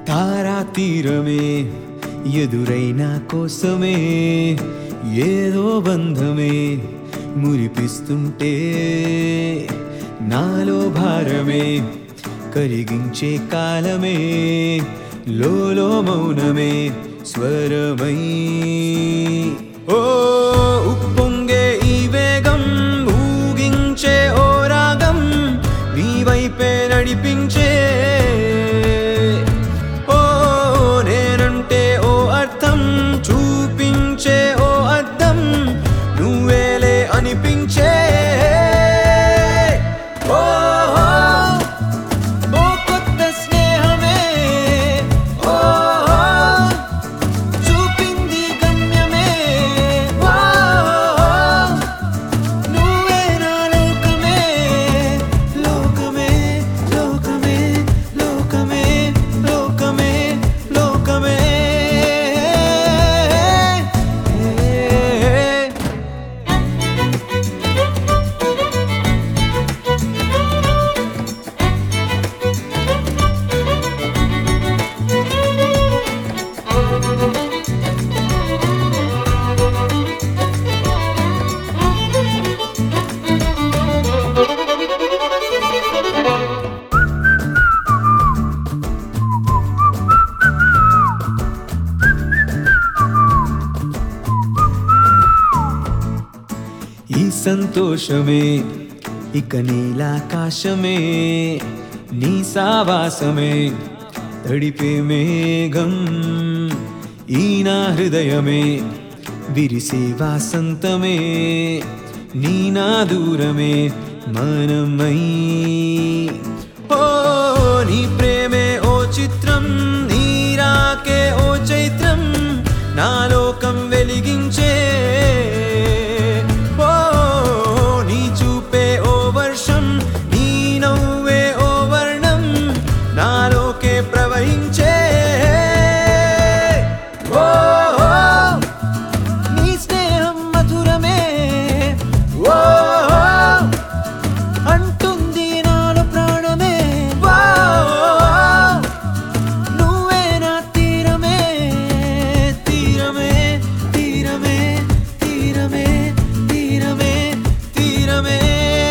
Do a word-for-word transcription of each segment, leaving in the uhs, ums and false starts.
తారా తీరమే ఎదురైనా కోసమే ఏదో బంధమే మురిపిస్తుంటే నాలో భారమే కరిగించే కాలమే లోలో మౌనమే స్వరమై ఓ ఉప్పొంగే ఈ వేగం ఊగించే ఓ రాగం నీ వైపే నడిపించే ఓ నేనంటే ఓ అర్థం చూపించే ఓ అద్దం నువ్వేలే అనిపించే ఓ ఓ కొత్త స్నేహమే ఓ చూపింది గమ్యమే ఓ నువ్వే నా లోకమే లోకమే లోకమే లోకమే లోకమే లోకమే ఈ సంతోషమే ఇక నీలాకాశమే నీ సావాసమే తడిపే మేఘం ఈ నా హృదయమే విరిసే వాసంతమే నీ నా దూరమే మనమై ఓ నీ ప్రేమే ఓ చిత్రం నీ రాకే ఓ చైత్రం నా లోకం వెలిగించే నాలోకే ప్రవహించే ఓ నీ స్నేహం మధురమే ఓ అంటుంది నాలో ప్రాణమే ఓ నువ్వే నా తీరమే తీరమే తీరమే తీరమే తీరమే తీరమే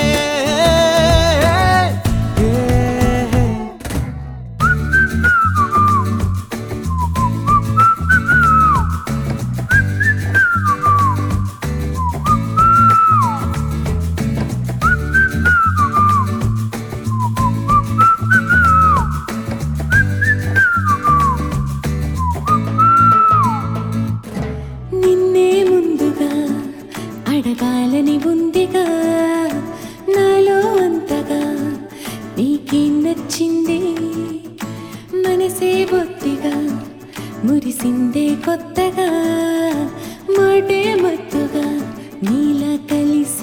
అడగాలని ఉందిగా నాలో అంతగా నీకేం నచ్చింది మనసే బొత్తిగా మురిసిందే కొత్తగా మాటే మత్తుగా నీలా కలిసి